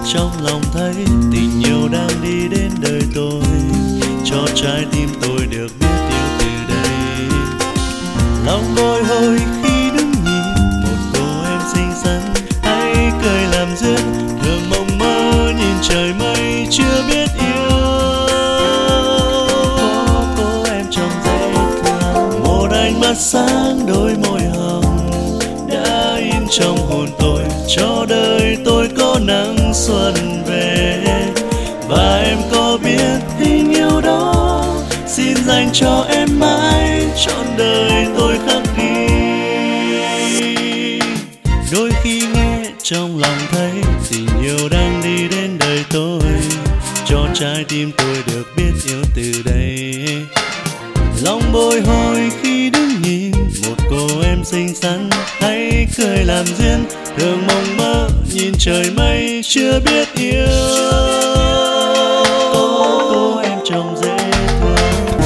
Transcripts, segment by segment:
trong lòng thấy tình yêu đang đi đến đời tôi, cho trái tim tôi được biết yêu từ đây. Lòng bồi hồi khi đứng nhìn một cô em xinh xắn, hay cười làm duyên, thường mộng mơ nhìn trời mây chưa biết yêu. Có cô em trông dễ thương, một ánh mắt sáng đôi môi hồng đã in trong hồn tôi, cho đời tôi có nắng xuân về. Và em có biết tình yêu đó xin dành cho em mãi, trọn đời tôi khắc ghi. Đôi khi nghe trong lòng thấy tình yêu đang đi đến đời tôi, cho trái tim tôi được biết yêu từ đây. Lòng bồi hồi khi đứng nhìn một cô em xinh xắn, hay cười làm duyên, thường mộng mơ nhìn trời mây chưa biết yêu. Có cô em trông dễ thương.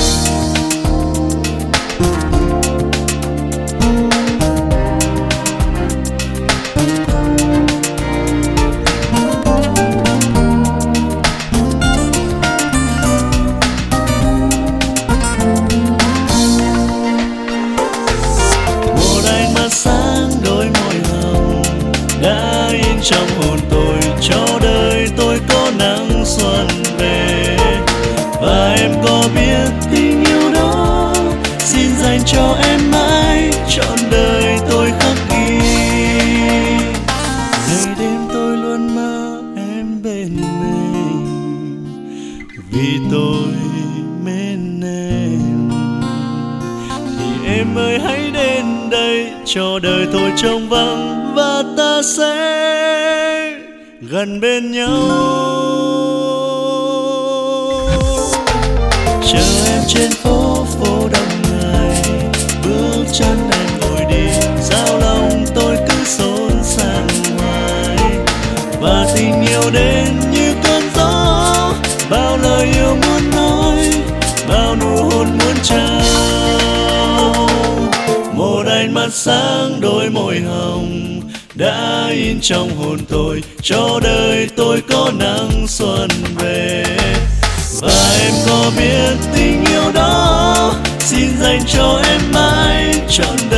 Một ánh mắt sáng đôi môi hồng đã in trong hồn tôi, cho đời tôi có nắng xuân về. Và em có biết tình yêu đó xin dành cho em mãi, trọn đời tôi khắc ghi. Ngày đêm tôi luôn mơ em bên mình, vì tôi mến em. Thì em ơi hãy đến đây, cho đời tôi trông vắng và ta sẽ gần bên nhau. Chờ em trên phố, phố đông người, bước chân em ngồi đi, sao lòng tôi cứ xốn sang hoài. Và tình yêu đến như cơn gió, bao lời yêu muốn nói, bao nụ hôn muốn trao. Một ánh mắt sáng đôi môi hồng đã in trong hồn tôi, cho đời tôi có nắng xuân về. Và em có biết tình yêu đó xin dành cho em mãi, trọn